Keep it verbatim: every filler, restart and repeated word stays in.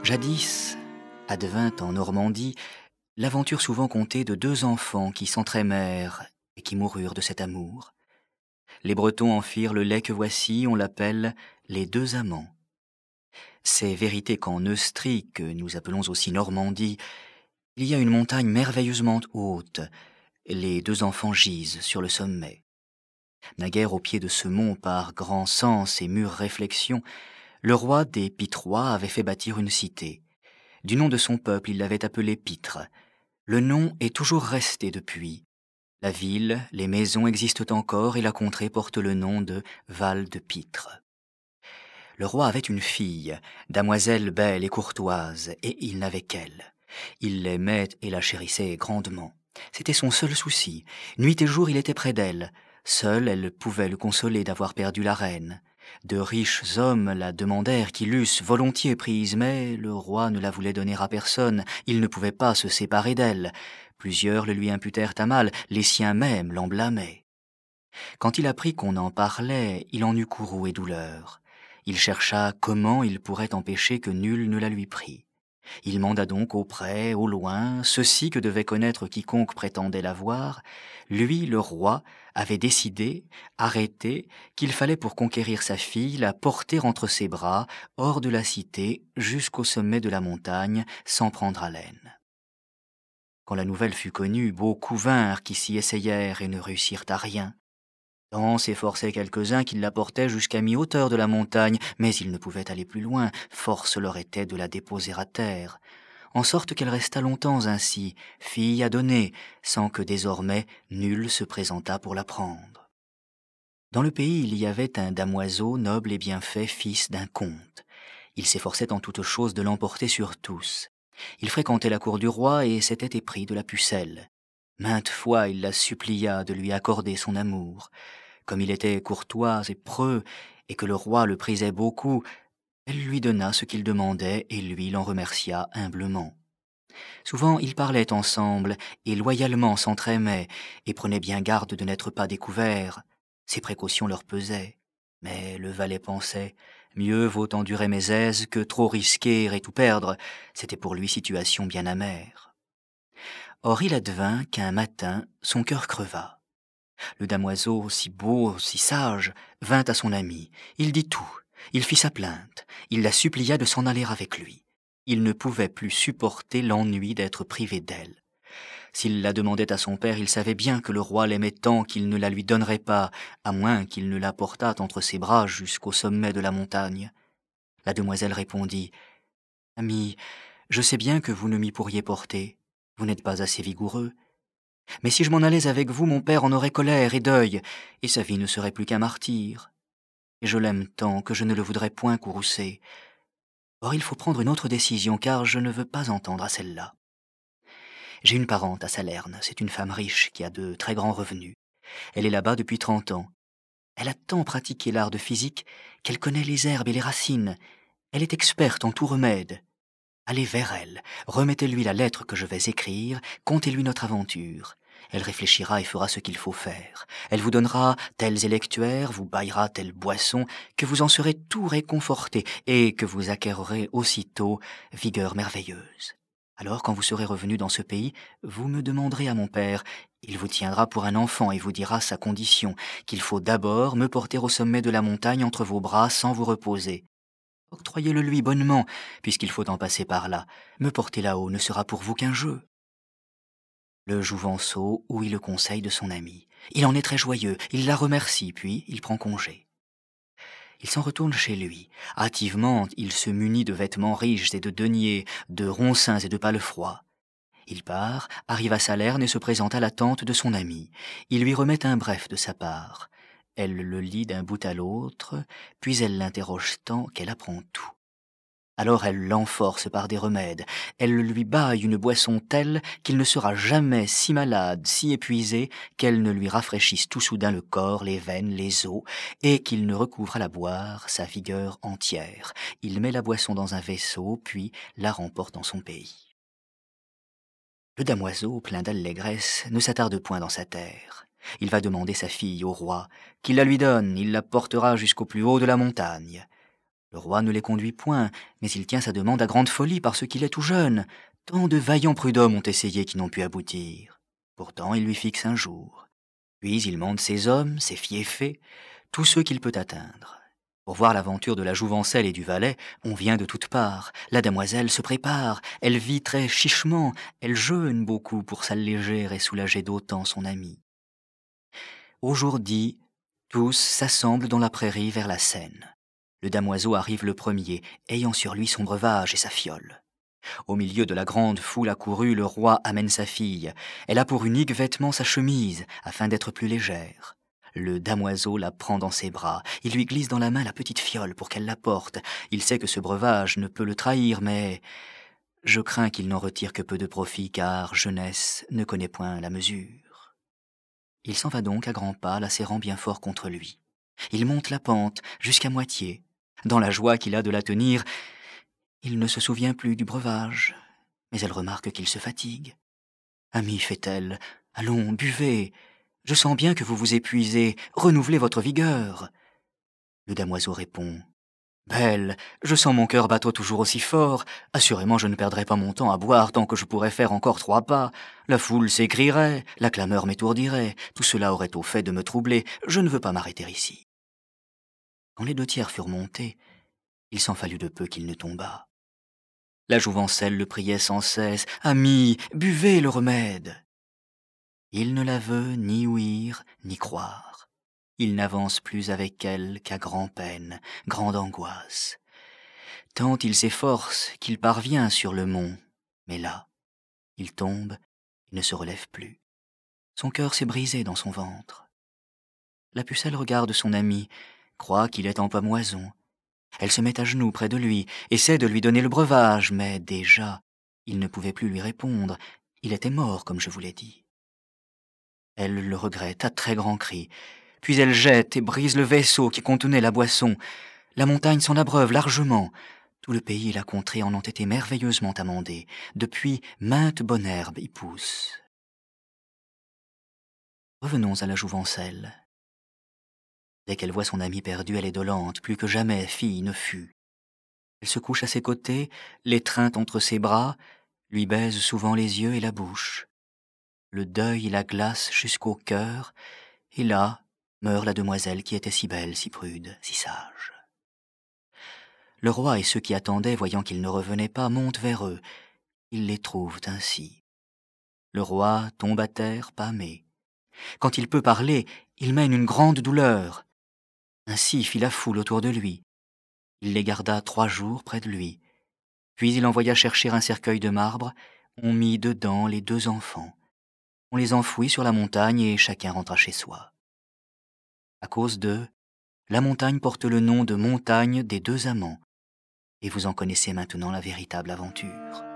Jadis, advint en Normandie l'aventure souvent contée de deux enfants qui s'entr'aimèrent et qui moururent de cet amour. Les Bretons en firent le lait que voici, on l'appelle les deux amants. C'est vérité qu'en Neustrie, que nous appelons aussi Normandie, il y a une montagne merveilleusement haute. Les deux enfants gisent sur le sommet. Naguère au pied de ce mont, par grand sens et mûre réflexion, le roi des Pitrois avait fait bâtir une cité. Du nom de son peuple, il l'avait appelée Pitre. Le nom est toujours resté depuis. La ville, les maisons existent encore et la contrée porte le nom de Val de Pitre. Le roi avait une fille, damoiselle belle et courtoise, et il n'avait qu'elle. Il l'aimait et la chérissait grandement. C'était son seul souci. Nuit et jour, il était près d'elle. Seule, elle pouvait le consoler d'avoir perdu la reine. De riches hommes la demandèrent qui l'eussent volontiers prise, mais le roi ne la voulait donner à personne. Il ne pouvait pas se séparer d'elle. Plusieurs le lui imputèrent à mal, les siens même l'en blâmaient. Quand il apprit qu'on en parlait, il en eut courroux et douleur. Il chercha comment il pourrait empêcher que nul ne la lui prît. Il manda donc auprès, au loin, ceci que devait connaître quiconque prétendait la voir. Lui, le roi, avait décidé, arrêté, qu'il fallait pour conquérir sa fille la porter entre ses bras, hors de la cité, jusqu'au sommet de la montagne, sans prendre haleine. Quand la nouvelle fut connue, beaucoup vinrent qui s'y essayèrent et ne réussirent à rien. Tant s'efforçaient quelques-uns qu'ils la portaient jusqu'à mi-hauteur de la montagne, mais ils ne pouvaient aller plus loin, force leur était de la déposer à terre. En sorte qu'elle resta longtemps ainsi, fille à donner, sans que désormais nul se présentât pour la prendre. Dans le pays il y avait un damoiseau noble et bien fait, fils d'un comte. Il s'efforçait en toutes choses de l'emporter sur tous. Il fréquentait la cour du roi et s'était épris de la pucelle. Maintes fois il la supplia de lui accorder son amour. Comme il était courtois et preux, et que le roi le prisait beaucoup, elle lui donna ce qu'il demandait, et lui l'en remercia humblement. Souvent ils parlaient ensemble, et loyalement s'entr'aimaient, et prenaient bien garde de n'être pas découverts. Ces précautions leur pesaient. Mais le valet pensait, mieux vaut endurer mes aises que trop risquer et tout perdre. C'était pour lui situation bien amère. Or il advint qu'un matin son cœur creva. Le damoiseau, si beau, si sage, vint à son ami. Il dit tout. Il fit sa plainte. Il la supplia de s'en aller avec lui. Il ne pouvait plus supporter l'ennui d'être privé d'elle. S'il la demandait à son père, il savait bien que le roi l'aimait tant qu'il ne la lui donnerait pas, à moins qu'il ne la portât entre ses bras jusqu'au sommet de la montagne. La demoiselle répondit « Ami, je sais bien que vous ne m'y pourriez porter. Vous n'êtes pas assez vigoureux. Mais si je m'en allais avec vous, mon père en aurait colère et deuil, et sa vie ne serait plus qu'un martyr. Et je l'aime tant que je ne le voudrais point courroucer. Or il faut prendre une autre décision, car je ne veux pas entendre à celle-là. J'ai une parente à Salerne, c'est une femme riche qui a de très grands revenus. Elle est là-bas depuis trente ans. Elle a tant pratiqué l'art de physique qu'elle connaît les herbes et les racines. Elle est experte en tout remède. Allez vers elle, remettez-lui la lettre que je vais écrire, contez-lui notre aventure. Elle réfléchira et fera ce qu'il faut faire. Elle vous donnera tels électuaires, vous baillera telle boisson, que vous en serez tout réconforté et que vous acquerrez aussitôt vigueur merveilleuse. Alors, quand vous serez revenu dans ce pays, vous me demanderez à mon père. Il vous tiendra pour un enfant et vous dira sa condition, qu'il faut d'abord me porter au sommet de la montagne entre vos bras sans vous reposer. Octroyez-le lui bonnement, puisqu'il faut en passer par là. Me porter là-haut ne sera pour vous qu'un jeu. Le Jouvenceau ouït le conseil de son ami. Il en est très joyeux, il la remercie, puis il prend congé. Il s'en retourne chez lui. Hâtivement, il se munit de vêtements riches et de deniers, de roncins et de palefrois. Il part, arrive à Salerne et se présente à la tante de son ami. Il lui remet un bref de sa part. Elle le lit d'un bout à l'autre, puis elle l'interroge tant qu'elle apprend tout. Alors elle l'enforce par des remèdes. Elle lui baille une boisson telle qu'il ne sera jamais si malade, si épuisé, qu'elle ne lui rafraîchisse tout soudain le corps, les veines, les os, et qu'il ne recouvre à la boire sa vigueur entière. Il met la boisson dans un vaisseau, puis la remporte dans son pays. Le damoiseau, plein d'allégresse, ne s'attarde point dans sa terre. Il va demander sa fille au roi, qu'il la lui donne, il la portera jusqu'au plus haut de la montagne. Le roi ne les conduit point, mais il tient sa demande à grande folie parce qu'il est tout jeune. Tant de vaillants prud'hommes ont essayé qui n'ont pu aboutir. Pourtant il lui fixe un jour. Puis il mande ses hommes, ses fiefés, tous ceux qu'il peut atteindre. Pour voir l'aventure de la jouvencelle et du valet, on vient de toutes parts. La damoiselle se prépare, elle vit très chichement, elle jeûne beaucoup pour s'alléger et soulager d'autant son ami. Au jour dit, tous s'assemblent dans la prairie vers la Seine. Le damoiseau arrive le premier, ayant sur lui son breuvage et sa fiole. Au milieu de la grande foule accourue, le roi amène sa fille. Elle a pour unique vêtement sa chemise, afin d'être plus légère. Le damoiseau la prend dans ses bras. Il lui glisse dans la main la petite fiole pour qu'elle la porte. Il sait que ce breuvage ne peut le trahir, mais je crains qu'il n'en retire que peu de profit, car jeunesse ne connaît point la mesure. Il s'en va donc à grands pas, la serrant bien fort contre lui. Il monte la pente jusqu'à moitié. Dans la joie qu'il a de la tenir, il ne se souvient plus du breuvage, mais elle remarque qu'il se fatigue. « Ami, fait-elle, allons, buvez. Je sens bien que vous vous épuisez, renouvelez votre vigueur. » Le damoiseau répond « Belle, je sens mon cœur battre toujours aussi fort. Assurément, je ne perdrai pas mon temps à boire tant que je pourrais faire encore trois pas. La foule s'écrierait, la clameur m'étourdirait, tout cela aurait au fait de me troubler. Je ne veux pas m'arrêter ici. » Quand les deux tiers furent montés, il s'en fallut de peu qu'il ne tombât. La jouvencelle le priait sans cesse « Ami, buvez le remède !» Il ne la veut ni ouïr, ni croire. Il n'avance plus avec elle qu'à grand-peine, grande angoisse. Tant il s'efforce qu'il parvient sur le mont, mais là, il tombe et ne se relève plus. Son cœur s'est brisé dans son ventre. La pucelle regarde son ami, croit qu'il est en pâmoison. Elle se met à genoux près de lui, essaie de lui donner le breuvage, mais déjà, il ne pouvait plus lui répondre. Il était mort, comme je vous l'ai dit. Elle le regrette à très grands cris. Puis elle jette et brise le vaisseau qui contenait la boisson. La montagne s'en abreuve largement. Tout le pays et la contrée en ont été merveilleusement amendés. Depuis, mainte bonne herbe y pousse. Revenons à la jouvencelle. Dès qu'elle voit son ami perdu, elle est dolente, plus que jamais fille ne fut. Elle se couche à ses côtés, l'étreint entre ses bras, lui baise souvent les yeux et la bouche. Le deuil la glace jusqu'au cœur, et là meurt la demoiselle qui était si belle, si prude, si sage. Le roi et ceux qui attendaient, voyant qu'il ne revenait pas, montent vers eux. Ils les trouvent ainsi. Le roi tombe à terre, pâmé. Quand il peut parler, il mène une grande douleur. Ainsi fit la foule autour de lui. Il les garda trois jours près de lui. Puis il envoya chercher un cercueil de marbre. On mit dedans les deux enfants. On les enfouit sur la montagne et chacun rentra chez soi. À cause d'eux, la montagne porte le nom de montagne des deux amants. Et vous en connaissez maintenant la véritable aventure.